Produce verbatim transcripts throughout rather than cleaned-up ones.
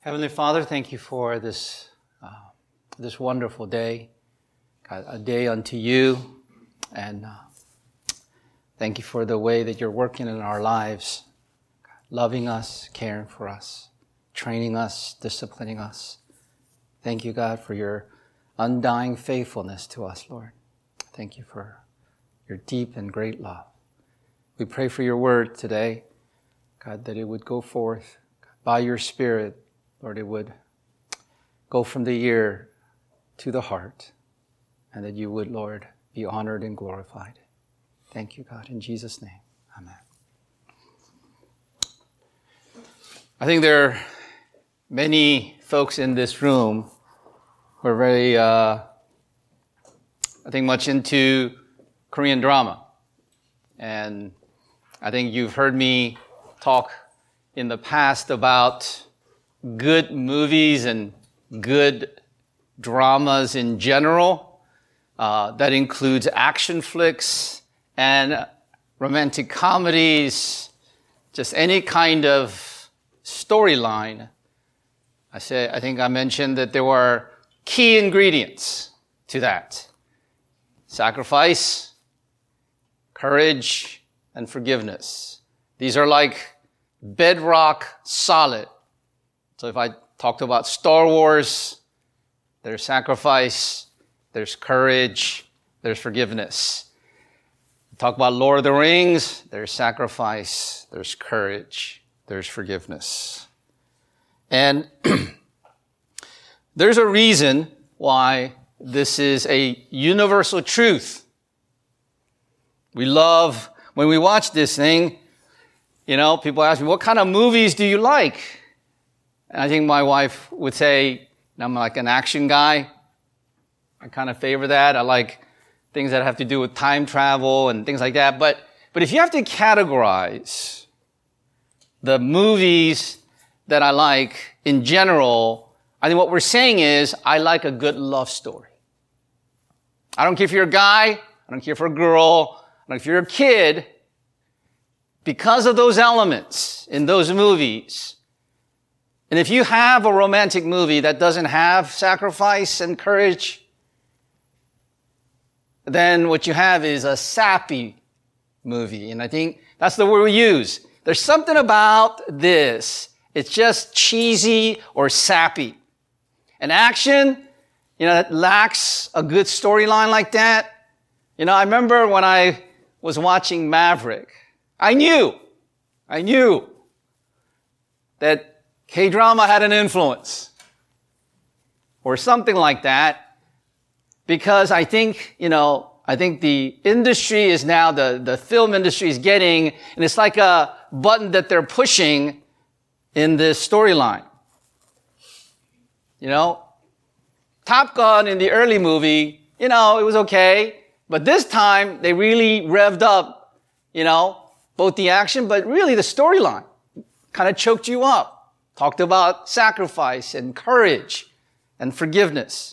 Heavenly Father, thank you for this uh, this wonderful day, God, a day unto you, and uh, thank you for the way that you're working in our lives, God, loving us, caring for us, training us, disciplining us. Thank you, God, for your undying faithfulness to us, Lord. Thank you for your deep and great love. We pray for your word today, God, that it would go forth by your Spirit. Lord, it would go from the ear to the heart, and that you would, Lord, be honored and glorified. Thank you, God. In Jesus' name, amen. I think there are many folks in this room who are very, uh, I think, much into Korean drama. And I think you've heard me talk in the past about good movies and good dramas in general. Uh, that includes action flicks and romantic comedies, just any kind of storyline. I say, I think I mentioned that there were key ingredients to that: sacrifice, courage, and forgiveness. These are like bedrock solid. So if I talked about Star Wars, there's sacrifice, there's courage, there's forgiveness. Talk about Lord of the Rings, there's sacrifice, there's courage, there's forgiveness. And there's a reason why this is a universal truth. We love, when we watch this thing, you know, people ask me, what kind of movies do you like? And I think my wife would say, I'm like an action guy. I kind of favor that. I like things that have to do with time travel and things like that. But, but if you have to categorize the movies that I like in general, I think what we're saying is, I like a good love story. I don't care if you're a guy. I don't care if you're a girl. I don't care if you're a kid. Because of those elements in those movies, and if you have a romantic movie that doesn't have sacrifice and courage, then what you have is a sappy movie. And I think that's the word we use. There's something about this. It's just cheesy or sappy. And action, you know, that lacks a good storyline like that. You know, I remember when I was watching Maverick, I knew, I knew that K-drama had an influence or something like that, because I think, you know, I think the industry is now, the, the film industry is getting, and it's like a button that they're pushing in this storyline. You know, Top Gun in the early movie, you know, it was okay, but this time they really revved up, you know, both the action, but really the storyline kind of choked you up. Talked about sacrifice and courage and forgiveness.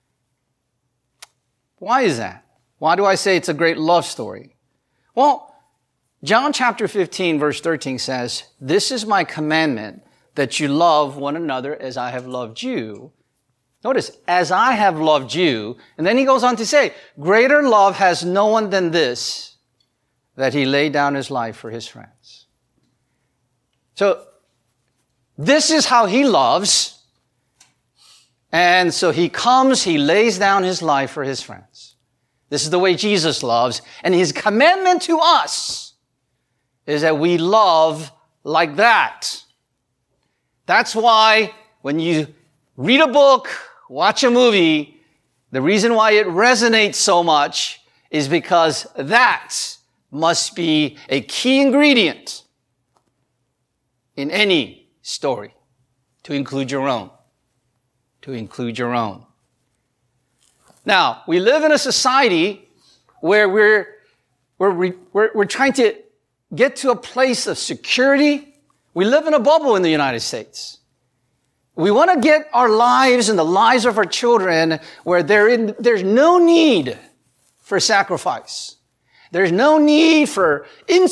Why is that? Why do I say it's a great love story? Well, John chapter fifteen verse thirteen says, "This is my commandment, that you love one another as I have loved you." Notice, as I have loved you. And then he goes on to say, "Greater love has no one than this, that he laid down his life for his friends." So, this is how he loves. And so he comes, he lays down his life for his friends. This is the way Jesus loves. And his commandment to us is that we love like that. That's why when you read a book, watch a movie, the reason why it resonates so much is because that must be a key ingredient in any story, to include your own, to include your own. Now, we live in a society where we're, we're, we're, we're trying to get to a place of security. We live in a bubble in the United States. We want to get our lives and the lives of our children where they're in, there's no need for sacrifice. There's no need for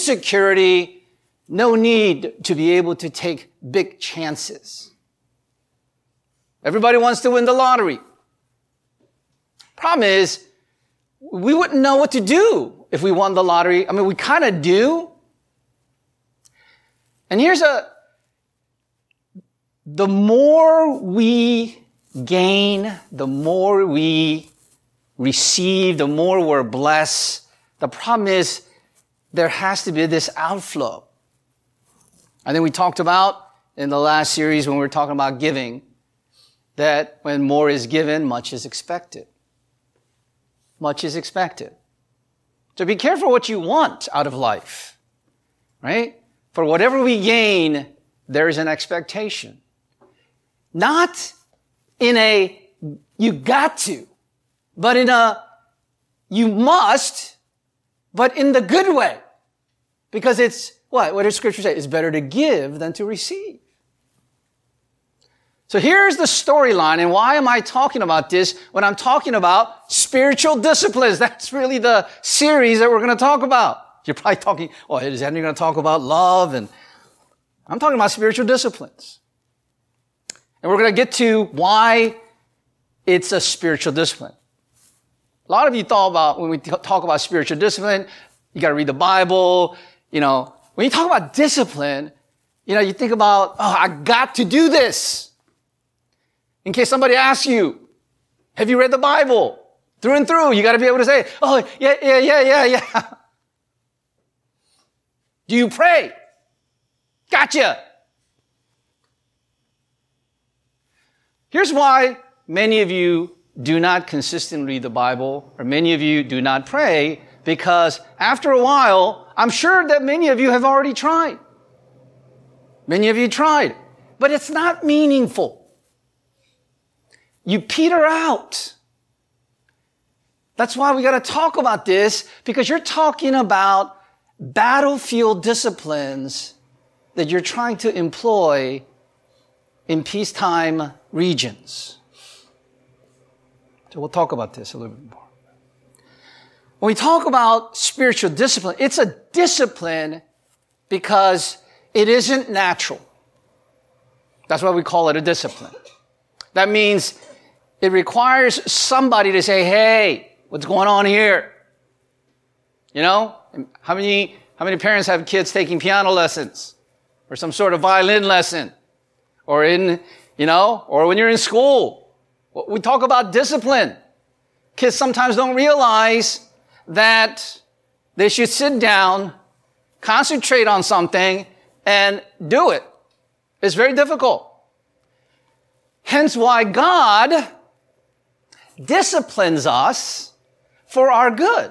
insecurity. No need to be able to take big chances. Everybody wants to win the lottery. Problem is, we wouldn't know what to do if we won the lottery. I mean, we kind of do. And here's a, the more we gain, the more we receive, the more we're blessed. The problem is there has to be this outflow. I think we talked about in the last series when we were talking about giving, that when more is given, much is expected. Much is expected. So be careful what you want out of life, right? For whatever we gain, there is an expectation. Not in a, you got to, but in a, you must, but in the good way. Because it's, what? What does Scripture say? It's better to give than to receive. So here's the storyline, and why am I talking about this when I'm talking about spiritual disciplines? That's really the series that we're going to talk about. You're probably talking, oh, is Henry going to talk about love? And I'm talking about spiritual disciplines. And we're going to get to why it's a spiritual discipline. A lot of you thought about, when we talk about spiritual discipline, you got to read the Bible. You know, when you talk about discipline, you know, you think about, oh, I got to do this. In case somebody asks you, have you read the Bible? Through and through, you got to be able to say, oh, yeah, yeah, yeah, yeah, yeah. Do you pray? Gotcha. Here's why many of you do not consistently read the Bible, or many of you do not pray, because after a while, I'm sure that many of you have already tried. Many of you tried, but it's not meaningful. You peter out. That's why we got to talk about this, because you're talking about battlefield disciplines that you're trying to employ in peacetime regions. So we'll talk about this a little bit more. When we talk about spiritual discipline, it's a discipline because it isn't natural. That's why we call it a discipline. That means it requires somebody to say, hey, what's going on here? You know, how many, how many parents have kids taking piano lessons or some sort of violin lesson or in, you know, or when you're in school? We talk about discipline. Kids sometimes don't realize that they should sit down, concentrate on something, and do it. It's very difficult. Hence why God disciplines us for our good.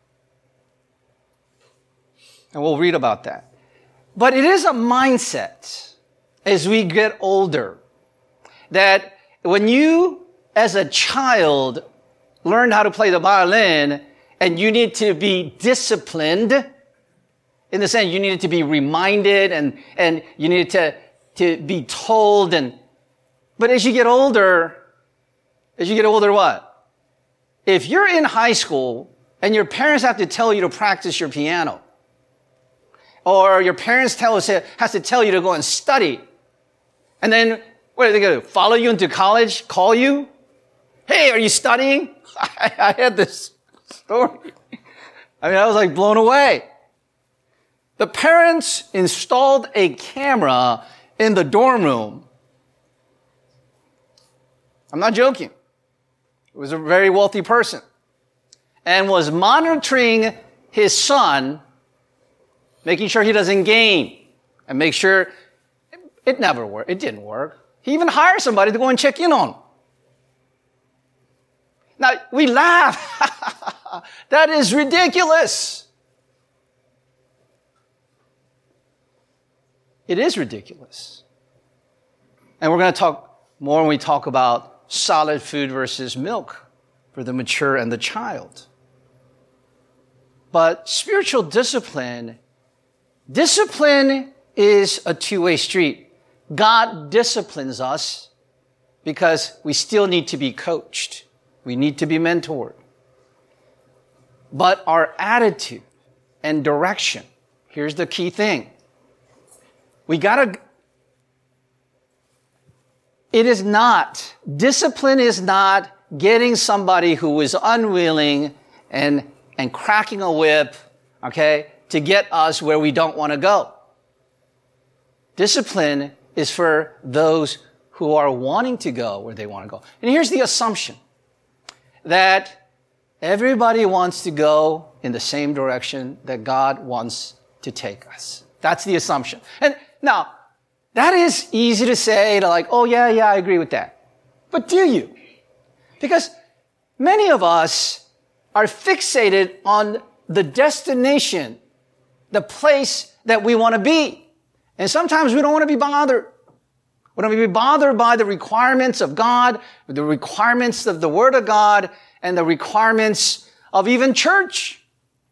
And we'll read about that. But it is a mindset as we get older that when you, as a child, learned how to play the violin and you need to be disciplined, in the sense you needed to be reminded and, and you needed to, to be told. And but as you get older, as you get older, what? If you're in high school and your parents have to tell you to practice your piano, or your parents tell us has to tell you to go and study, and then what are they going to do? Follow you into college? Call you? Hey, are you studying? I, I had this story. I mean, I was like blown away. The parents installed a camera in the dorm room. I'm not joking. It was a very wealthy person and was monitoring his son, making sure he doesn't game and make sure it never worked. It didn't work. He even hired somebody to go and check in on him. Now, we laugh. That is ridiculous. It is ridiculous. And we're going to talk more when we talk about solid food versus milk for the mature and the child. But spiritual discipline, discipline is a two-way street. God disciplines us because we still need to be coached. We need to be mentored. But our attitude and direction, here's the key thing. We gotta, it is not discipline is not getting somebody who is unwilling and, and cracking a whip, okay, to get us where we don't want to go. Discipline is for those who are wanting to go where they want to go. And here's the assumption that everybody wants to go in the same direction that God wants to take us. That's the assumption. And now, that is easy to say, to like, oh yeah, yeah, I agree with that. But do you? Because many of us are fixated on the destination, the place that we want to be. And sometimes we don't want to be bothered. We don't want to be bothered by the requirements of God, the requirements of the Word of God, and the requirements of even church.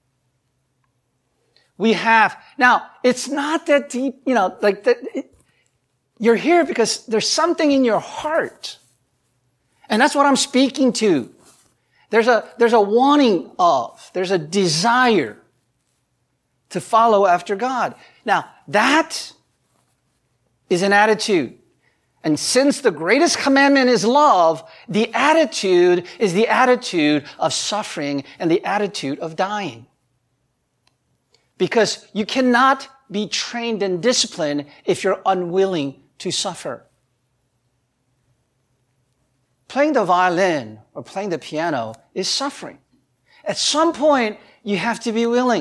We have, now, it's not that deep, you know, like that, it, you're here because there's something in your heart. And that's what I'm speaking to. There's a, there's a wanting of, there's a desire to follow after God. Now, that is an attitude. And since the greatest commandment is love, the attitude is the attitude of suffering and the attitude of dying. Because you cannot be trained in discipline if you're unwilling to suffer. Playing the violin or playing the piano is suffering. At some point, you have to be willing.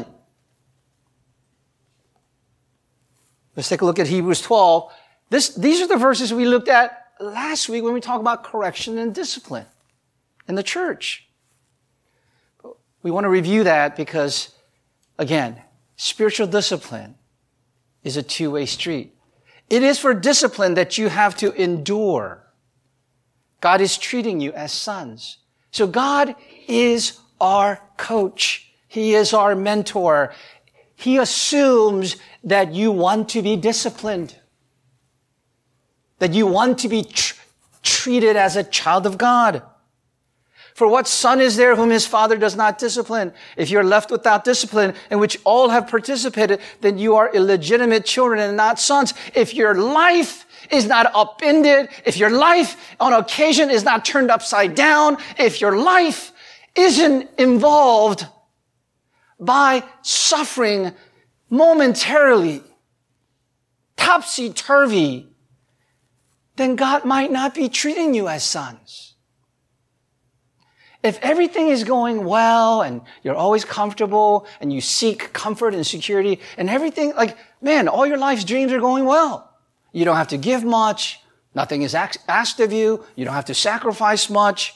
Let's take a look at Hebrews twelve. This, these are the verses we looked at last week when we talked about correction and discipline in the church. We want to review that because, again, spiritual discipline is a two-way street. It is for discipline that you have to endure. God is treating you as sons. So God is our coach. He is our mentor. He assumes that you want to be disciplined. That you want to be tr- treated as a child of God. For what son is there whom his father does not discipline? If you're left without discipline, in which all have participated, then you are illegitimate children and not sons. If your life is not upended, if your life on occasion is not turned upside down, if your life isn't involved by suffering momentarily, topsy-turvy, then God might not be treating you as sons. If everything is going well and you're always comfortable and you seek comfort and security and everything, like, man, all your life's dreams are going well. You don't have to give much. Nothing is asked of you. You don't have to sacrifice much.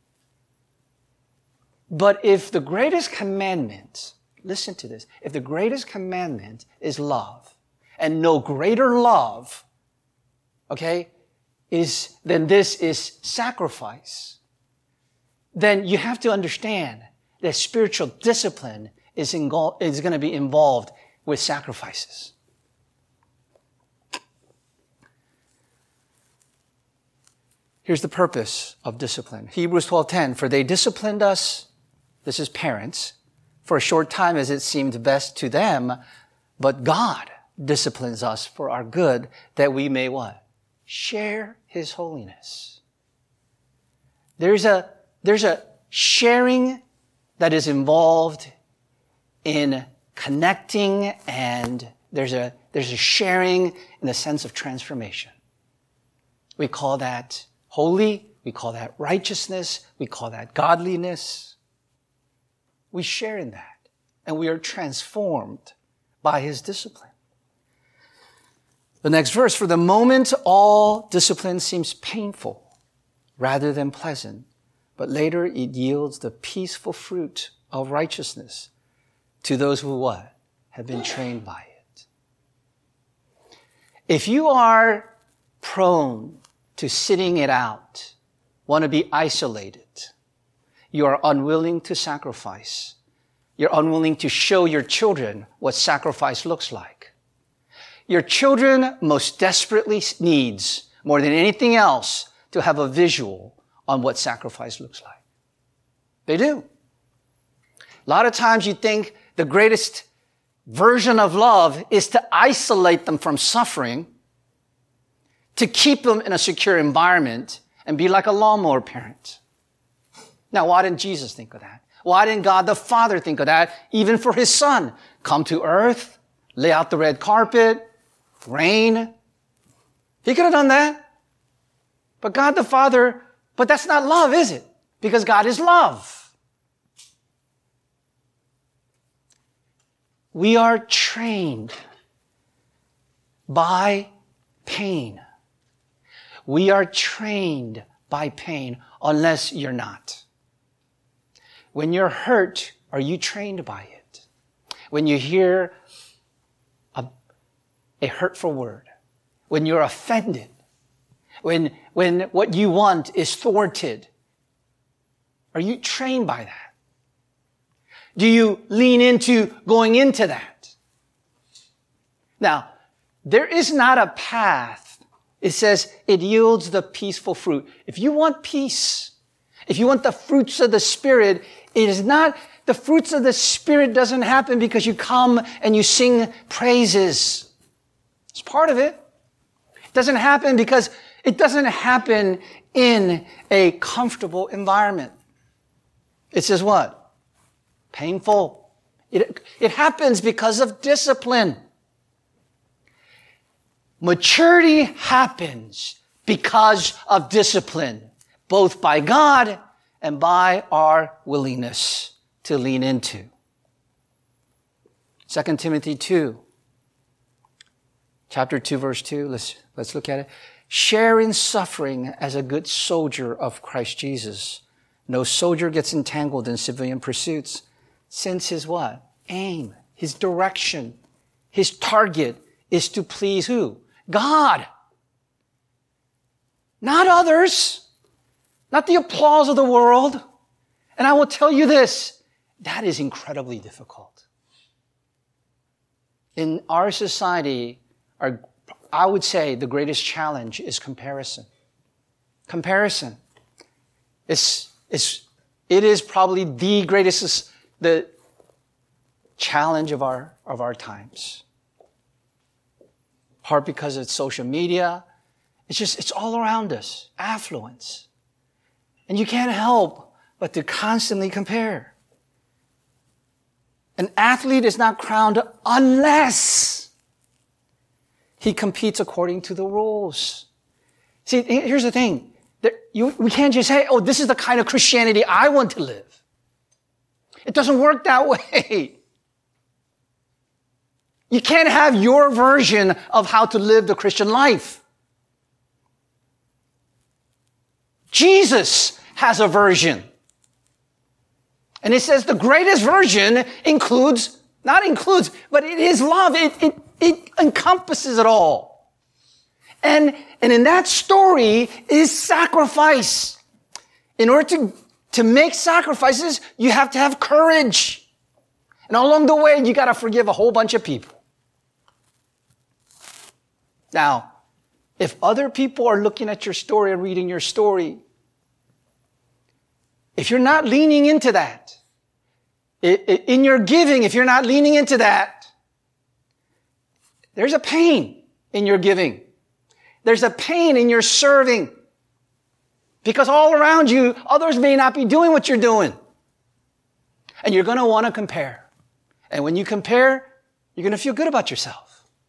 But if the greatest commandment, listen to this, if the greatest commandment is love, and no greater love, okay, is, then this is sacrifice, then you have to understand that spiritual discipline is, ingol- is going to be involved with sacrifices. Here's the purpose of discipline. Hebrews twelve ten, for they disciplined us, this is parents, for a short time as it seemed best to them, but God disciplines us for our good, that we may what? Share His holiness. There's a, there's a sharing that is involved in connecting, and there's a, there's a sharing in the sense of transformation. We call that holy, we call that righteousness, we call that godliness. We share in that, and we are transformed by His discipline. The next verse, for the moment all discipline seems painful rather than pleasant, but later it yields the peaceful fruit of righteousness to those who what? Have been trained by it. If you are prone to sitting it out, want to be isolated, you are unwilling to sacrifice. You're unwilling to show your children what sacrifice looks like. Your children most desperately needs, more than anything else, to have a visual on what sacrifice looks like. They do. A lot of times you think the greatest version of love is to isolate them from suffering, to keep them in a secure environment, and be like a lawnmower parent. Now, why didn't Jesus think of that? Why didn't God the Father think of that, even for his Son? Come to earth, lay out the red carpet, reign. He could have done that. But God the Father, but that's not love, is it? Because God is love. We are trained by pain. We are trained by pain unless you're not. When you're hurt, are you trained by it? When you hear a, a hurtful word, when you're offended, when, when what you want is thwarted, are you trained by that? Do you lean into going into that? Now, there is not a path. It says it yields the peaceful fruit. If you want peace, if you want the fruits of the Spirit, it is not, the fruits of the Spirit doesn't happen because you come and you sing praises. It's part of it. It doesn't happen because it doesn't happen in a comfortable environment. It says what? Painful. It, it happens because of discipline. Maturity happens because of discipline, both by God and by our willingness to lean into. Second Timothy two, chapter two, verse two. Let's, let's look at it. Share in suffering as a good soldier of Christ Jesus. No soldier gets entangled in civilian pursuits, since his what? Aim, his direction, his target is to please who? God. Not others. Not the applause of the world. And I will tell you this, that is incredibly difficult. In our society, our, I would say the greatest challenge is comparison. Comparison. It's, it's, it is probably the greatest, the challenge of our, of our times. Part because it's social media. It's just, it's all around us. Affluence. And you can't help but to constantly compare. An athlete is not crowned unless he competes according to the rules. See, here's the thing. There, you, we can't just say, oh, this is the kind of Christianity I want to live. It doesn't work that way. You can't have your version of how to live the Christian life. Jesus has a version. And it says the greatest version includes, not includes, but it is love. It, it, it encompasses it all. And, and in that story is sacrifice. In order to, to make sacrifices, you have to have courage. And along the way, you got to forgive a whole bunch of people. Now, if other people are looking at your story and reading your story, if you're not leaning into that, in your giving, if you're not leaning into that, there's a pain in your giving. There's a pain in your serving. Because all around you, others may not be doing what you're doing. And you're going to want to compare. And when you compare, you're going to feel good about yourself.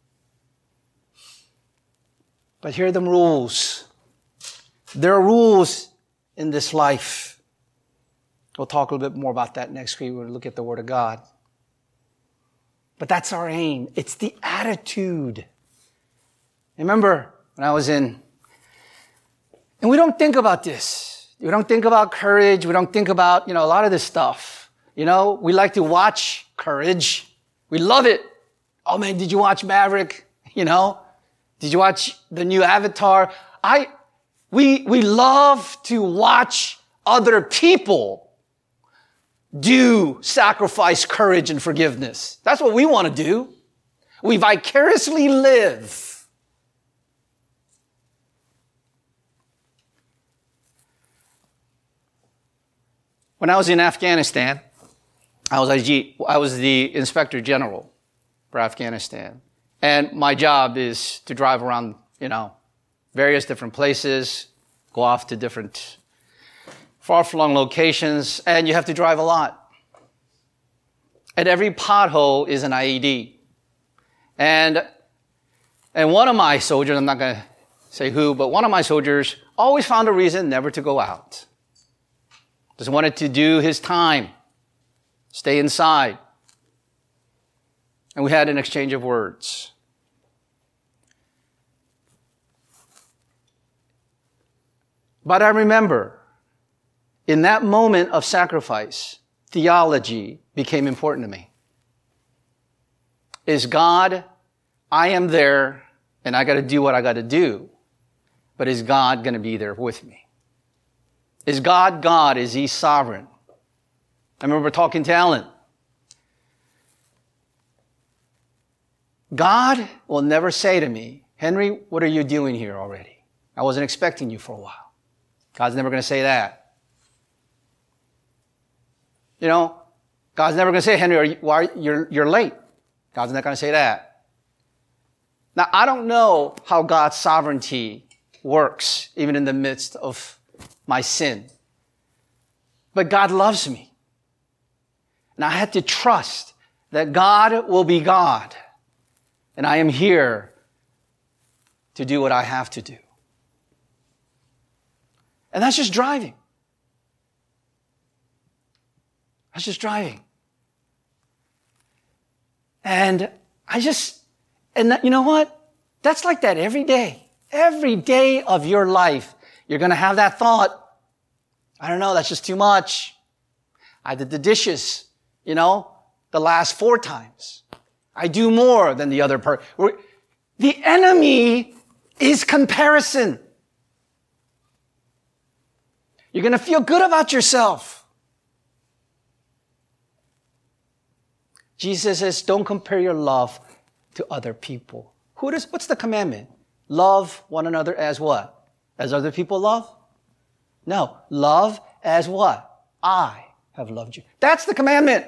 But here are the rules. There are rules in this life. We'll talk a little bit more about that next week. We'll look at the Word of God. But that's our aim. It's the attitude. Remember, when I was in, and we don't think about this. We don't think about courage. We don't think about, you know, a lot of this stuff. You know, we like to watch courage. We love it. Oh man, did you watch Maverick? You know? Did you watch the new Avatar? I, we, we love to watch other people do sacrifice, courage, and forgiveness. That's what we want to do. We vicariously live. When I was in Afghanistan, I was, I was the Inspector General for Afghanistan. And my job is to drive around, you know, various different places, go off to different far-flung locations, and you have to drive a lot. And every pothole is an I E D. And, and one of my soldiers, I'm not going to say who, but one of my soldiers always found a reason never to go out. Just wanted to do his time, stay inside. And we had an exchange of words. But I remember, in that moment of sacrifice, theology became important to me. Is God, I am there, and I got to do what I got to do, but is God going to be there with me? Is God God? Is He sovereign? I remember talking to Alan. God will never say to me, Henry, what are you doing here already? I wasn't expecting you for a while. God's never going to say that. You know, God's never going to say, Henry, are you, why you're, you're late. God's not going to say that. Now, I don't know how God's sovereignty works, even in the midst of my sin. But God loves me. And I had to trust that God will be God. And I am here to do what I have to do. And that's just driving. That's just driving. And I just, and that, you know what? That's like that every day. Every day of your life, you're going to have that thought. I don't know, that's just too much. I did the dishes, you know, the last four times. I do more than the other person. The enemy is comparison. You're going to feel good about yourself. Jesus says, don't compare your love to other people. Who does, what's the commandment? Love one another as what? As other people love? No. Love as what? I have loved you. That's the commandment.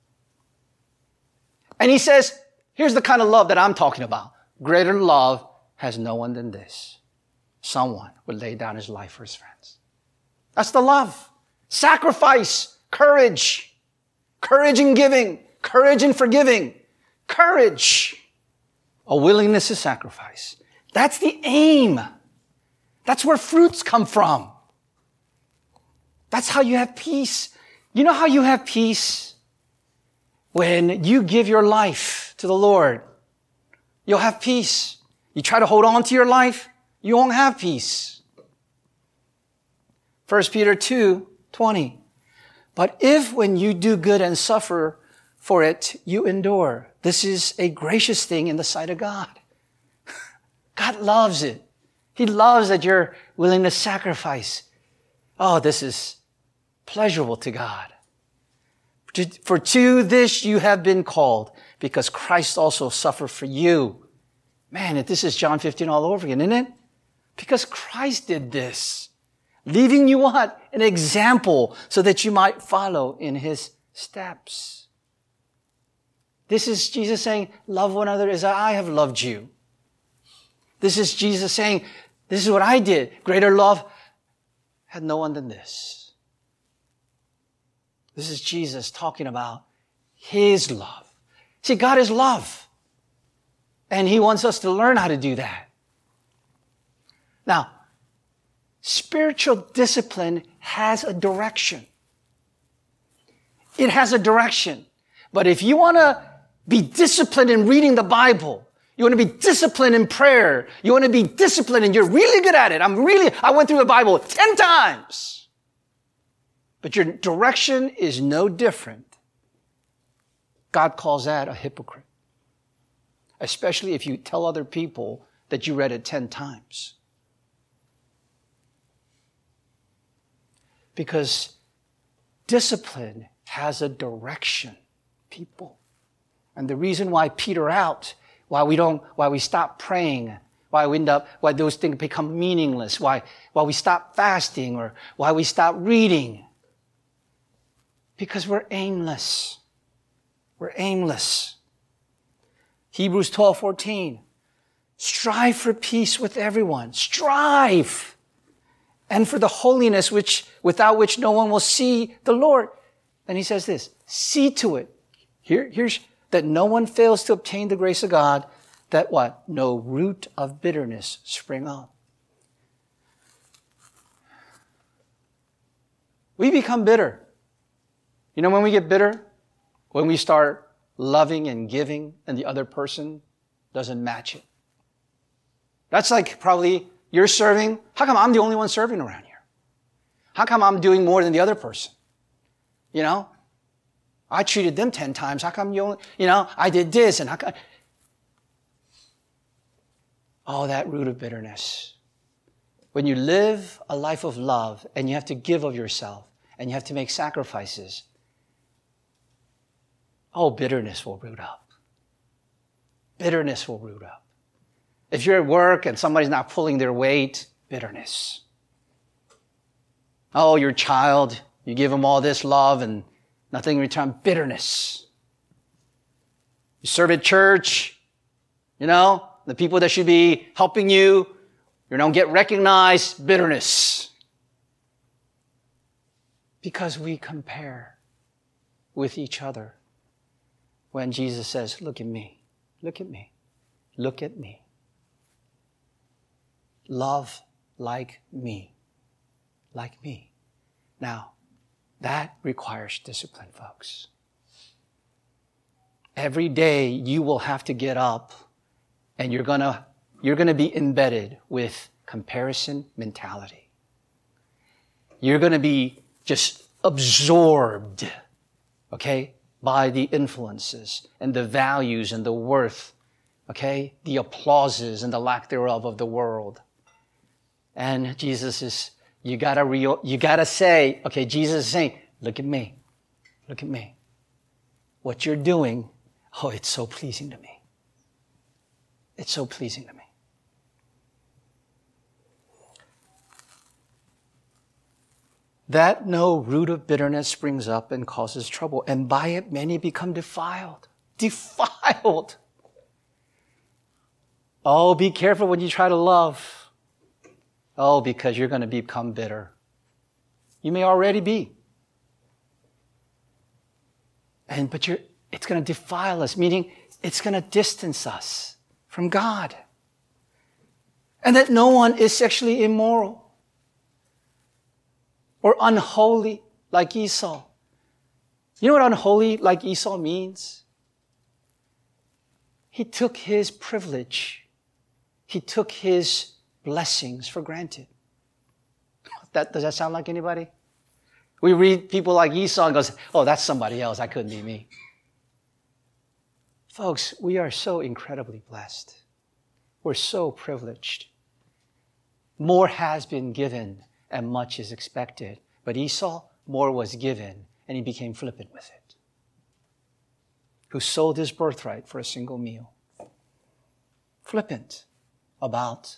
And he says, here's the kind of love that I'm talking about. Greater love has no one than this. Someone would lay down his life for his friends. That's the love. Sacrifice, courage, courage in giving, courage in forgiving, courage, a willingness to sacrifice. That's the aim. That's where fruits come from. That's how you have peace. You know how you have peace? When you give your life to the Lord, you'll have peace. You try to hold on to your life, you won't have peace. First Peter two twenty. But if when you do good and suffer for it, you endure, this is a gracious thing in the sight of God. God loves it. He loves that you're willing to sacrifice. Oh, this is pleasurable to God. For to this you have been called, because Christ also suffered for you. Man, this is John fifteen all over again, isn't it? Because Christ did this. Leaving you what? An example so that you might follow in His steps. This is Jesus saying, love one another as I have loved you. This is Jesus saying, this is what I did. Greater love had no one than this. This is Jesus talking about His love. See, God is love. And He wants us to learn how to do that. Now, spiritual discipline has a direction. It has a direction. But if you want to be disciplined in reading the Bible, you want to be disciplined in prayer, you want to be disciplined and you're really good at it. I'm really, I went through the Bible ten times. But your direction is no different. God calls that a hypocrite. Especially if you tell other people that you read it ten times. Because discipline has a direction, people. And the reason why peter out, why we don't, why we stop praying, why we end up, why those things become meaningless, why, why we stop fasting, or why we stop reading. Because we're aimless. We're aimless. Hebrews twelve fourteen. Strive for peace with everyone. Strive. and for the holiness which, without which no one will see the Lord. And he says this, see to it. Here, here's that no one fails to obtain the grace of God, that what? No root of bitterness spring up. We become bitter. You know when we get bitter? When we start loving and giving and the other person doesn't match it. That's like probably you're serving. How come I'm the only one serving around here? How come I'm doing more than the other person? You know? I treated them ten times. How come you only, you know, I did this and how come? Oh, that root of bitterness. When you live a life of love and you have to give of yourself and you have to make sacrifices, oh, bitterness will root up. Bitterness will root up. If you're at work and somebody's not pulling their weight, bitterness. Oh, your child, you give them all this love and nothing in return, bitterness. You serve at church, you know, the people that should be helping you, you don't get recognized, bitterness. Because we compare with each other. When Jesus says, look at me, look at me, look at me. Love like me, like me. Now, that requires discipline, folks. Every day you will have to get up and you're gonna, you're gonna be embedded with comparison mentality. You're gonna be just absorbed, okay, by the influences and the values and the worth, okay, the applauses and the lack thereof of the world. And Jesus is, you gotta real, you gotta say, okay, Jesus is saying, look at me, look at me. What you're doing, oh, it's so pleasing to me. It's so pleasing to me. That no root of bitterness springs up and causes trouble, and by it many become defiled. Defiled. Oh, be careful when you try to love. Oh, because you're going to become bitter. You may already be. And, but you're, it's going to defile us, meaning it's going to distance us from God. And that no one is sexually immoral or unholy like Esau. You know what unholy like Esau means? He took his privilege. He took his blessings for granted. That, does that sound like anybody? We read people like Esau and goes, oh, that's somebody else. That couldn't be me. Folks, we are so incredibly blessed. We're so privileged. More has been given and much is expected. But Esau, more was given and he became flippant with it. Who sold his birthright for a single meal. Flippant about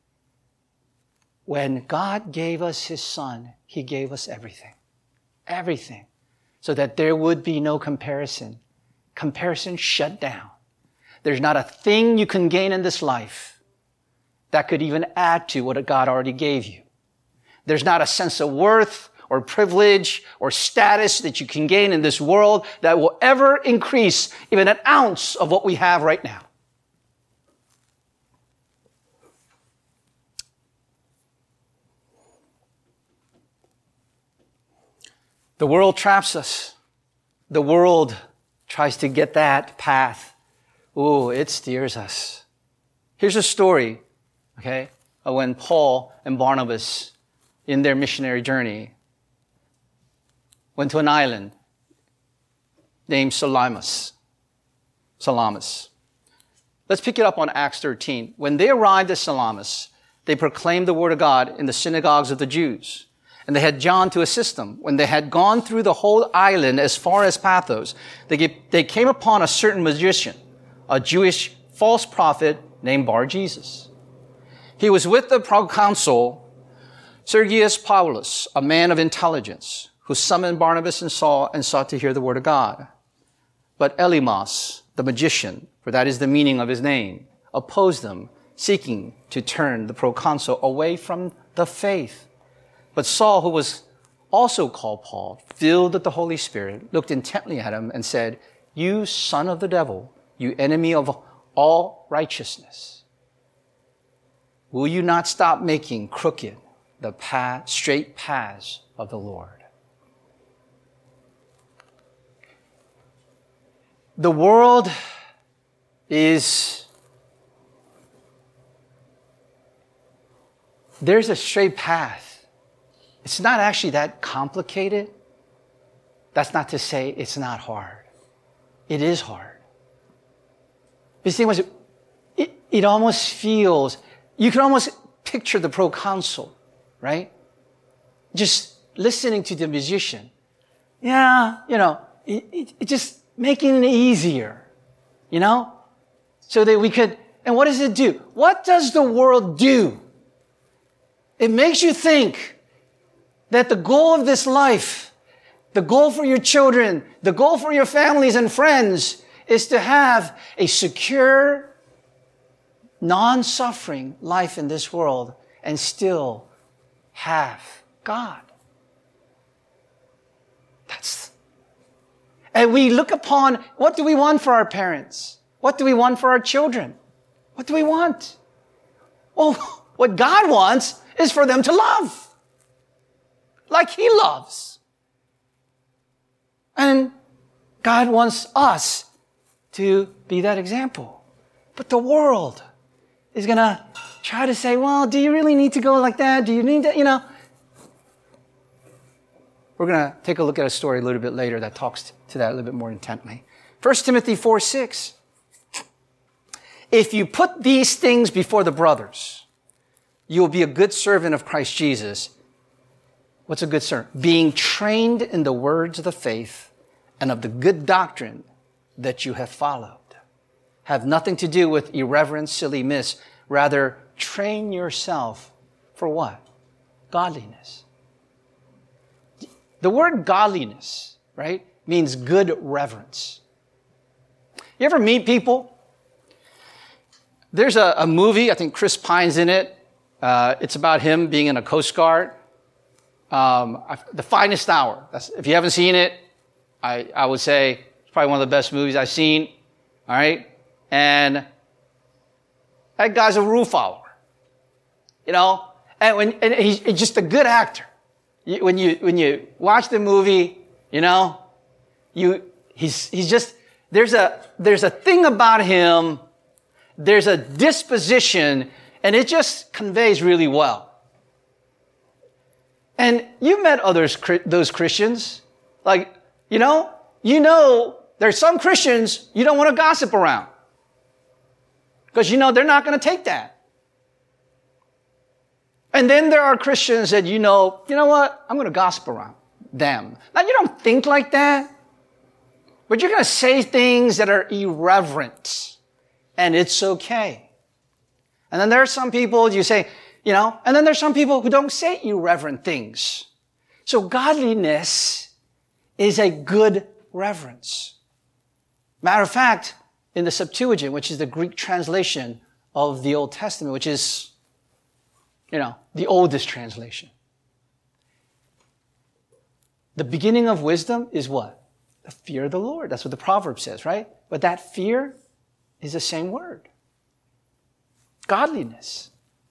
when God gave us his son, he gave us everything. Everything. So that there would be no comparison. Comparison shut down. There's not a thing you can gain in this life that could even add to what God already gave you. There's not a sense of worth or privilege or status that you can gain in this world that will ever increase even an ounce of what we have right now. The world traps us. The world tries to get that path. Ooh, it steers us. Here's a story, okay, of when Paul and Barnabas, in their missionary journey, went to an island named Salamis. Salamis. Let's pick it up on Acts thirteen. When they arrived at Salamis, they proclaimed the word of God in the synagogues of the Jews. And they had John to assist them. When they had gone through the whole island as far as Paphos, they, get, they came upon a certain magician, a Jewish false prophet named Bar-Jesus. He was with the proconsul Sergius Paulus, a man of intelligence, who summoned Barnabas and Saul and sought to hear the word of God. But Elymas, the magician, for that is the meaning of his name, opposed them, seeking to turn the proconsul away from the faith. But Saul, who was also called Paul, filled with the Holy Spirit, looked intently at him and said, "You son of the devil, you enemy of all righteousness, will you not stop making crooked the path, straight paths of the Lord?" The world is, there's a straight path. It's not actually that complicated. That's not to say it's not hard. It is hard. The thing was, it, it almost feels, you can almost picture the proconsul, right? Just listening to the musician. Yeah, you know, it, it, it just making it easier, you know? So that we could, and what does it do? What does the world do? It makes you think that the goal of this life, the goal for your children, the goal for your families and friends is to have a secure, non-suffering life in this world and still have God. That's, and we look upon, what do we want for our parents? What do we want for our children? What do we want? Well, what God wants is for them to love like He loves. And God wants us to be that example. But the world is going to try to say, well, do you really need to go like that? Do you need to, you know? We're going to take a look at a story a little bit later that talks to that a little bit more intently. First Timothy four six. If you put these things before the brothers, you will be a good servant of Christ Jesus. What's a good servant? Being trained in the words of the faith and of the good doctrine that you have followed. Have nothing to do with irreverent, silly myths. Rather, train yourself for what? Godliness. The word godliness, right, means good reverence. You ever meet people? There's a, a movie, I think Chris Pine's in it. Uh, it's about him being in a Coast Guard. Um, The Finest Hour. That's, if you haven't seen it, I, I would say it's probably one of the best movies I've seen. All right? And that guy's a rule follower. You know? And, when, and he's, he's just a good actor. You, when you when you watch the movie, you know, you he's he's just there's a there's a thing about him. There's a disposition, and it just conveys really well. And you met others, those Christians, like you know, you know, there's some Christians you don't want to gossip around because you know they're not going to take that. And then there are Christians that you know, you know what? I'm going to gossip around them. Now, you don't think like that, but you're going to say things that are irreverent, and it's okay. And then there are some people you say, you know, and then there's some people who don't say irreverent things. So godliness is a good reverence. Matter of fact, in the Septuagint, which is the Greek translation of the Old Testament, which is You know, the oldest translation. The beginning of wisdom is what? The fear of the Lord. That's what the proverb says, right? But that fear is the same word. Godliness.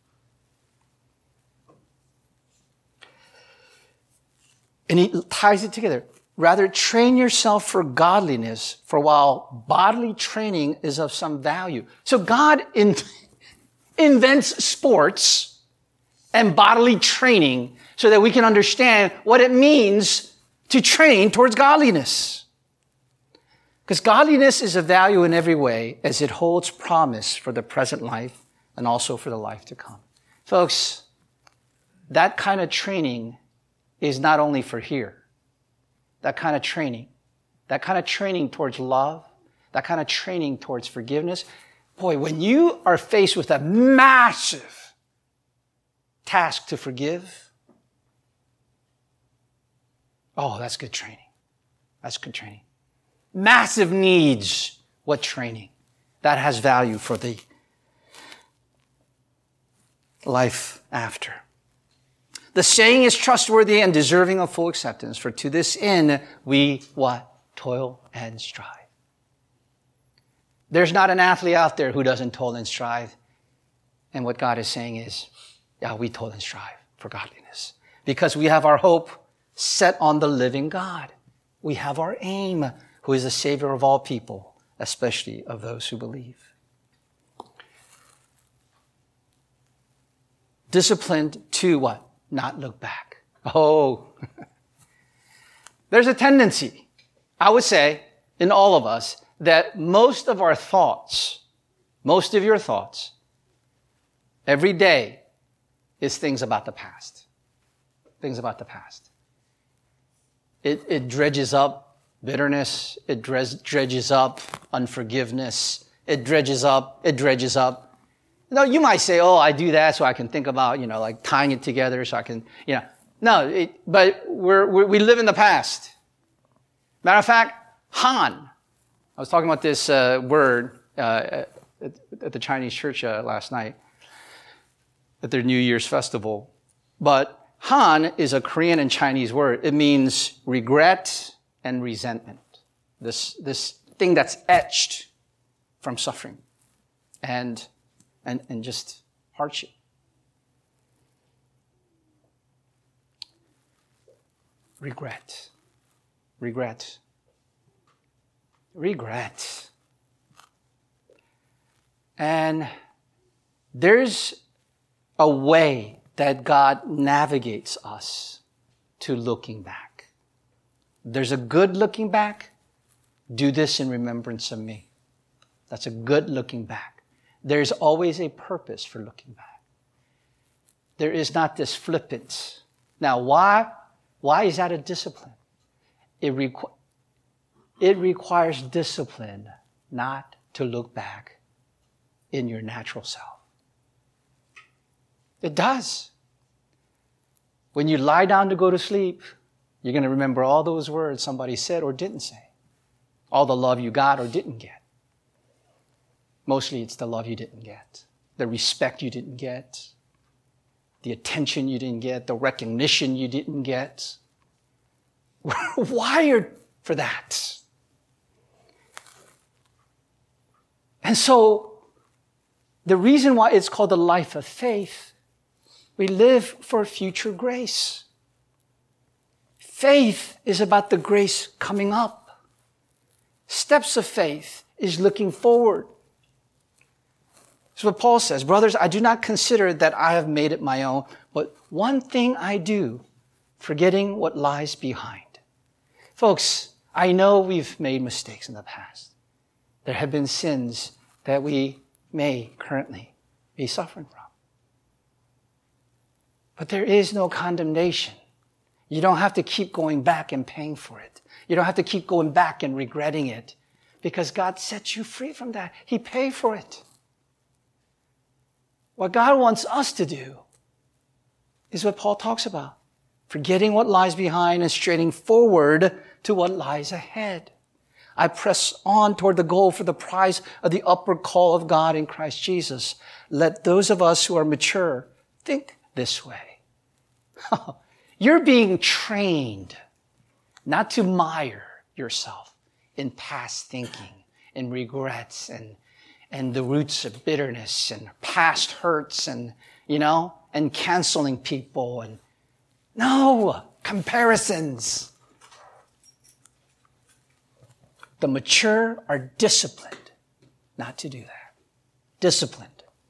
And he ties it together. Rather, train yourself for godliness, for while bodily training is of some value. So God in, invents sports and bodily training so that we can understand what it means to train towards godliness. Because godliness is of value in every way as it holds promise for the present life and also for the life to come. Folks, that kind of training is not only for here. That kind of training, that kind of training towards love, that kind of training towards forgiveness. Boy, when you are faced with a massive task to forgive, oh, that's good training. That's good training. Massive needs, what training? That has value for the life after. The saying is trustworthy and deserving of full acceptance, for to this end we, what? Toil and strive. There's not an athlete out there who doesn't toil and strive. And what God is saying is, yeah, we toil and strive for godliness. Because we have our hope set on the living God. We have our aim, who is the Savior of all people, especially of those who believe. Disciplined to what? Not look back. Oh, there's a tendency, I would say, in all of us, that most of our thoughts, most of your thoughts, every day is things about the past. Things about the past. It, it dredges up bitterness. It dredges, dredges up unforgiveness. It dredges up, it dredges up. No, you might say, oh, I do that so I can think about, you know, like tying it together so I can, you know. No, it, but we're, we're, we live in the past. Matter of fact, Han. I was talking about this uh, word uh, at, at the Chinese church uh, last night at their New Year's festival. But Han is a Korean and Chinese word. It means regret and resentment. This, this thing that's etched from suffering and, and, and just hardship. Regret. Regret. Regret. And there's a way that God navigates us to looking back. There's a good looking back. Do this in remembrance of me. That's a good looking back. There's always a purpose for looking back. There is not this flippance. Now, why, why is that a discipline? It, requ- it requires discipline not to look back in your natural self. It does. When you lie down to go to sleep, you're going to remember all those words somebody said or didn't say. All the love you got or didn't get. Mostly it's the love you didn't get. The respect you didn't get. The attention you didn't get. The recognition you didn't get. We're wired for that. And so, the reason why it's called the life of faith, we live for future grace. Faith is about the grace coming up. Steps of faith is looking forward. That's what Paul says. Brothers, I do not consider that I have made it my own, but one thing I do, forgetting what lies behind. Folks, I know we've made mistakes in the past. There have been sins that we may currently be suffering from. But there is no condemnation. You don't have to keep going back and paying for it. You don't have to keep going back and regretting it because God sets you free from that. He paid for it. What God wants us to do is what Paul talks about. Forgetting what lies behind and straining forward to what lies ahead. I press on toward the goal for the prize of the upward call of God in Christ Jesus. Let those of us who are mature think this way. You're being trained not to mire yourself in past thinking, in regrets, and, and the roots of bitterness, and past hurts, and, you know, and canceling people, and no, comparisons. The mature are disciplined not to do that. Disciplined.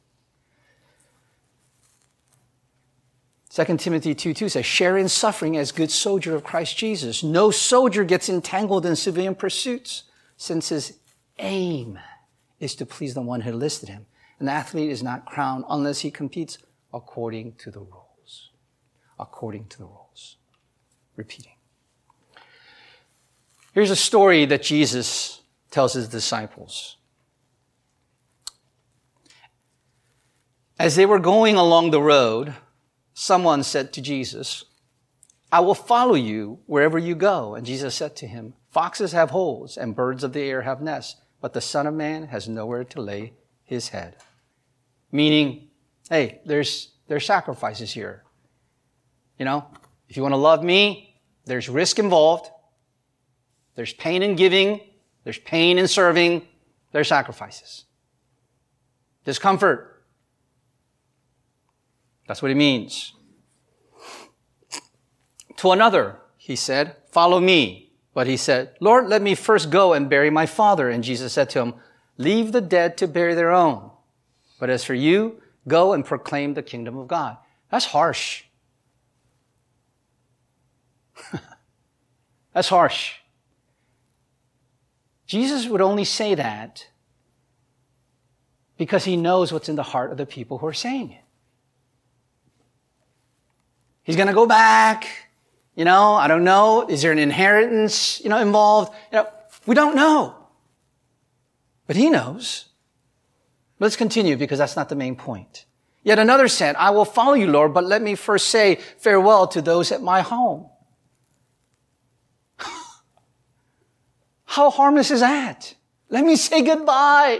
Second Timothy two two says, share in suffering as good soldier of Christ Jesus. No soldier gets entangled in civilian pursuits, since his aim is to please the one who enlisted him. An athlete is not crowned unless he competes according to the rules. According to the rules. Repeating. Here's a story that Jesus tells his disciples. As they were going along the road, someone said to Jesus, I will follow you wherever you go. And Jesus said to him, foxes have holes and birds of the air have nests, but the Son of Man has nowhere to lay his head. Meaning, hey, there's, there's sacrifices here. You know, if you want to love me, there's risk involved. There's pain in giving. There's pain in serving. There's sacrifices. Discomfort. That's what it means. To another, he said, follow me. But he said, Lord, let me first go and bury my father. And Jesus said to him, leave the dead to bury their own. But as for you, go and proclaim the kingdom of God. That's harsh. That's harsh. Jesus would only say that because he knows what's in the heart of the people who are saying it. He's going to go back. You know, I don't know. Is there an inheritance, you know, involved? You know, we don't know. But he knows. Let's continue because that's not the main point. Yet another said, I will follow you, Lord, but let me first say farewell to those at my home. How harmless is that? Let me say goodbye.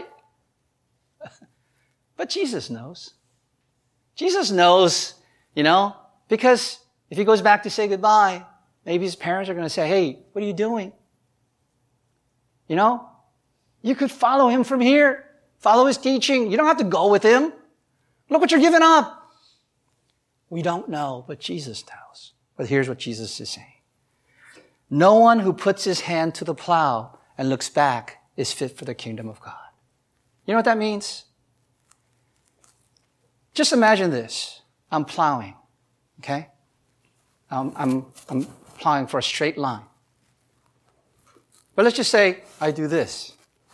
But Jesus knows. Jesus knows, you know, because if he goes back to say goodbye, maybe his parents are going to say, hey, what are you doing? You know, you could follow him from here. Follow his teaching. You don't have to go with him. Look what you're giving up. We don't know, but Jesus knows. But here's what Jesus is saying. No one who puts his hand to the plow and looks back is fit for the kingdom of God. You know what that means? Just imagine this. I'm plowing, okay? Um, I'm, I'm plowing for a straight line. But let's just say I do this.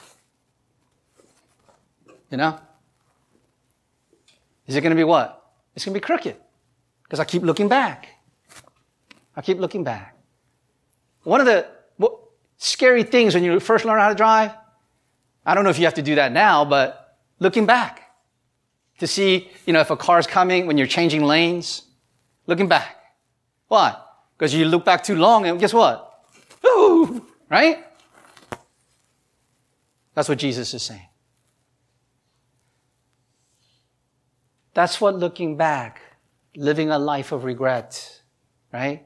You know? Is it going to be what? It's going to be crooked. Because I keep looking back. I keep looking back. One of the scary things when you first learn how to drive, I don't know if you have to do that now, but looking back to see, you know, if a car's coming when you're changing lanes, looking back. Why? Because you look back too long and guess what? Ooh, right? That's what Jesus is saying. That's what looking back, living a life of regret, right?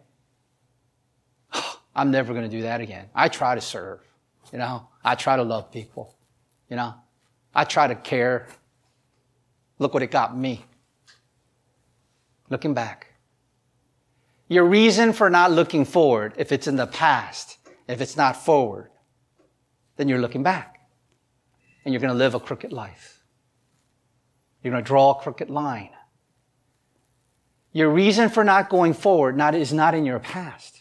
I'm never going to do that again. I try to serve, you know. I try to love people, you know. I try to care. Look what it got me. Looking back. Your reason for not looking forward, if it's in the past, if it's not forward, then you're looking back. And you're going to live a crooked life. You're going to draw a crooked line. Your reason for not going forward not, is not in your past.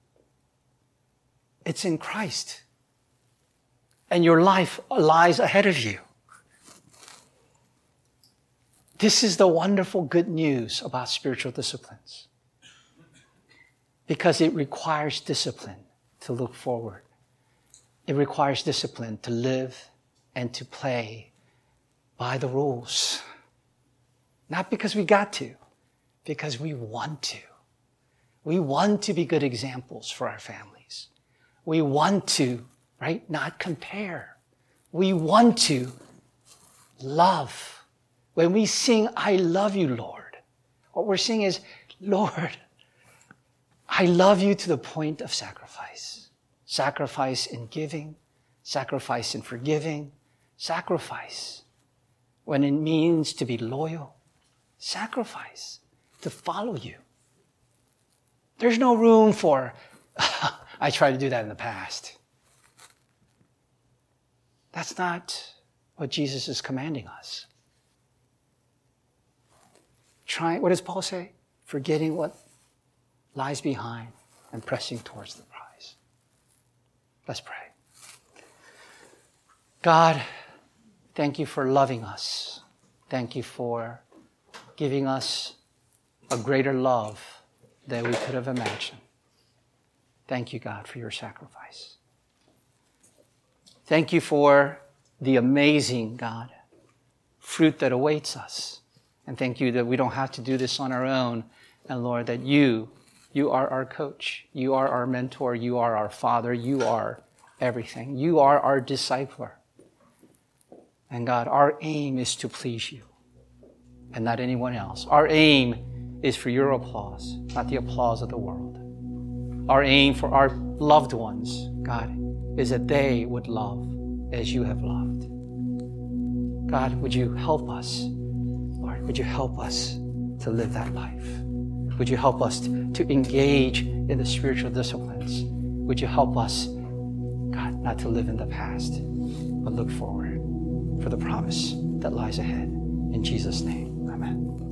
It's in Christ. And your life lies ahead of you. This is the wonderful good news about spiritual disciplines. Because it requires discipline to look forward. It requires discipline to live and to play by the rules. Not because we got to, because we want to. We want to be good examples for our families. We want to, right, not compare. We want to love. When we sing, I love you, Lord, what we're saying is, Lord, I love you to the point of sacrifice. Sacrifice in giving, sacrifice in forgiving, sacrifice when it means to be loyal, sacrifice to follow you. There's no room for, I tried to do that in the past. That's not what Jesus is commanding us. Trying, what does Paul say? Forgetting what lies behind and pressing towards the prize. Let's pray. God, thank you for loving us. Thank you for giving us a greater love than we could have imagined. Thank you, God, for your sacrifice. Thank you for the amazing, God, fruit that awaits us. And thank you that we don't have to do this on our own. And Lord, that you, you are our coach. You are our mentor. You are our father. You are everything. You are our discipler. And God, our aim is to please you and not anyone else. Our aim is for your applause, not the applause of the world. Our aim for our loved ones, God, is that they would love as you have loved. God, would you help us? Lord, would you help us to live that life? Would you help us to, to engage in the spiritual disciplines? Would you help us, God, not to live in the past, but look forward for the promise that lies ahead. In Jesus' name, amen.